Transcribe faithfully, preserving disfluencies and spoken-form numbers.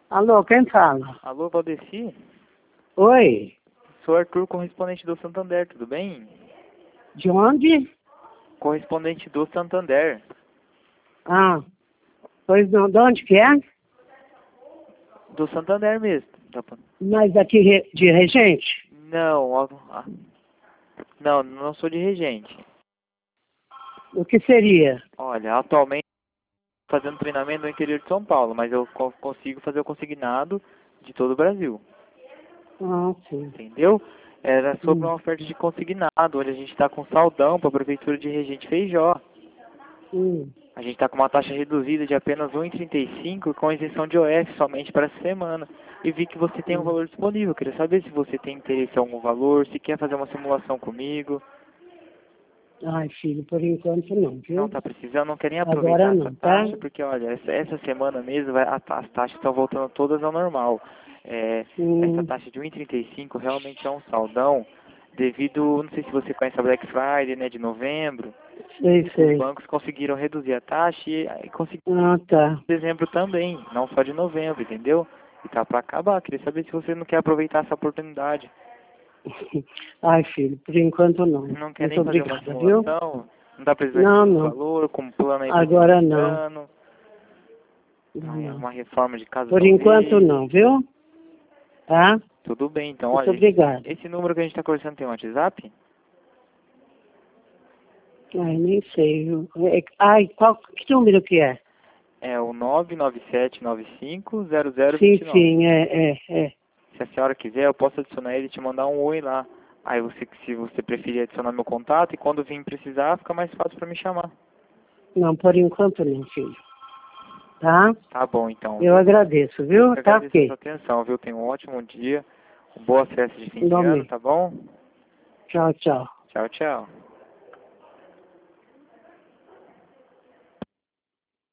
Alô, quem fala? Alô, Valdeci? Oi, Sou Arthur, correspondente do Santander, tudo bem? de onde? Correspondente do Santander. Ah, pois não, de onde que é? Do Santander mesmo. Tá bom. Mas aqui re- de Regente? Não, ó, ah, não, não sou de regente. O que seria? Olha, atualmente fazendo treinamento no interior de São Paulo, mas eu co- consigo fazer o consignado de todo o Brasil, Ah, sim. entendeu? Era sobre Hum, uma oferta de consignado, onde a gente está com saldão para a Prefeitura de Regente Feijó. hum. A gente está com uma taxa reduzida de apenas um vírgula trinta e cinco com isenção de O F somente para essa semana. E vi que você tem um Hum. valor disponível. Queria saber se você tem interesse em algum valor, se quer fazer uma simulação comigo. Ai, filho, por enquanto não, Não viu? está precisando, não quer nem Agora aproveitar essa não, tá? taxa, porque olha, essa, essa semana mesmo vai, a ta- as taxas estão voltando todas ao normal. É, essa Hum, taxa de um vírgula trinta e cinco realmente é um saldão devido, não sei se você conhece a Black Friday, né, de novembro. sei, Os sei. bancos conseguiram reduzir a taxa e, e conseguiram Ah, tá. dezembro também, não só de novembro, entendeu? E tá pra acabar. Queria saber se você não quer aproveitar essa oportunidade. Ai, filho, por enquanto não. Não quer Muito nem fazer uma obrigada, viu? simulação, não tá precisando de Não, muito não. valor, como plano aí pra esse Agora não. ano, Não, aí é não. uma reforma de casa Por enquanto talvez. não, viu? Tá? Tudo bem, então, Muito olha, obrigada. esse número que a gente tá conversando tem um WhatsApp? Ai, nem sei. viu? É- Ai, qual, que número que é? É o nove nove sete nove cinco zero zero Sim, dois nove. sim, é, é, é. Se a senhora quiser, eu posso adicionar ele e te mandar um oi lá. Aí você, se você preferir adicionar meu contato, e quando vir precisar, fica mais fácil pra me chamar. Não, por enquanto não, filho. Tá? Tá bom, então, Eu viu? agradeço, Eu viu? que Tá agradeço a sua ok. atenção, viu? Tenha um ótimo dia, boas festas de fim de ano, Igualmente. tá bom? Tchau, tchau. Tchau, tchau.